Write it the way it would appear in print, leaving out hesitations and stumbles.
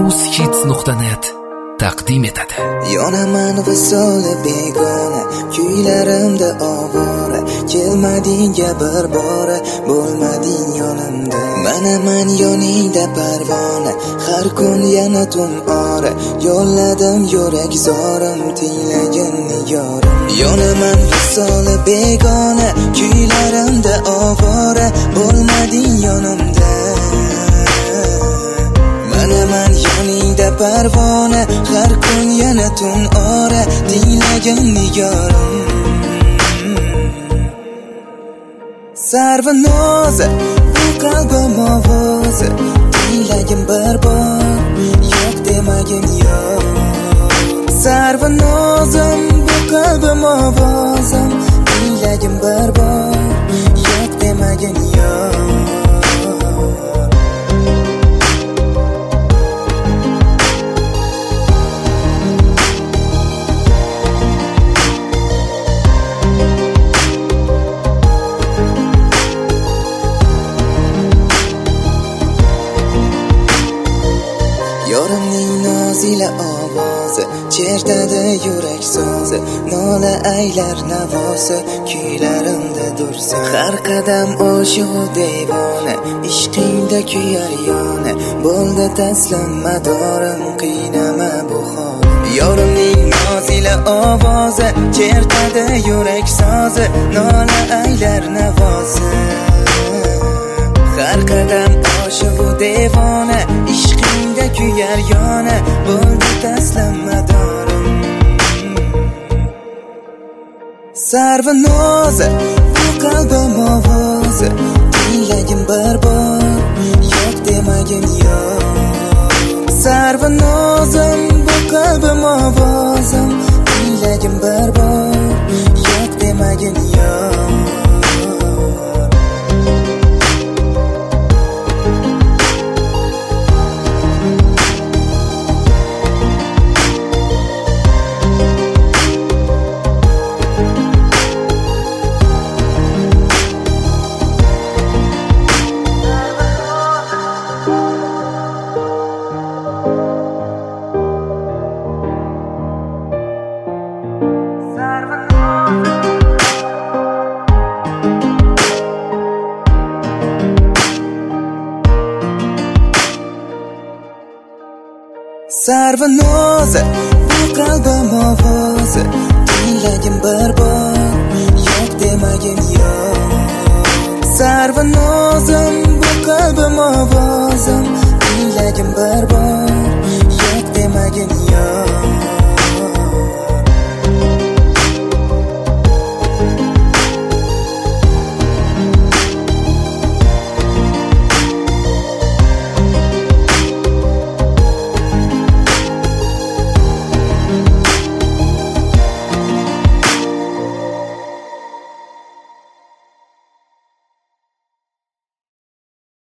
ushits.net taqdim etadi. Yonaman visoli begona, kuylarimda ovora, kelmadingga bir bora, bo'lmading yonimda. Manaman yoningda parvona, har kun yana tun ora, yo'lladim yurak zorim, tinglagin nigorim. Yonaman visoli begona, kuylarimda ovora, bo'lmading yonimda. Manaman yoningda parvona, har kun yana tun ora, tinglagin nigorim. Sarvinoza, bu qalbim ovozi, tinglagin bir bor, yo'q demagin yo'q. Sarvinozim, bu qalbim ovozim, tinglagin bir bor, yo'q demagin yo'q. Yorimning nozila ovozi, chertadi yurak so'zi, nola aylar navosi, kuylarimda dursa. Har qadam oshiq devona, ishqingda kuyar yona, bo'ldi taslim madorim, qiynama bu holim. Yorimning nozila ovozi, chertadi yurak so'zi, nola aylar navosi. Har qadam oshiq devona, ishqingda kuyar yona, bo'ldi taslim madorim. Sarvinoza, bu qalbim ovozi, tinglagin bir bor, yo'q demagin yo'q. Sarvinozim, bu qalbim ovozim, tinglagin bir bor, yo'q demagin yo'q. Sarvinoza, bu qalbim ovozi, tinglagin bir bor, yo'q demagin yo'q. Sarvinoza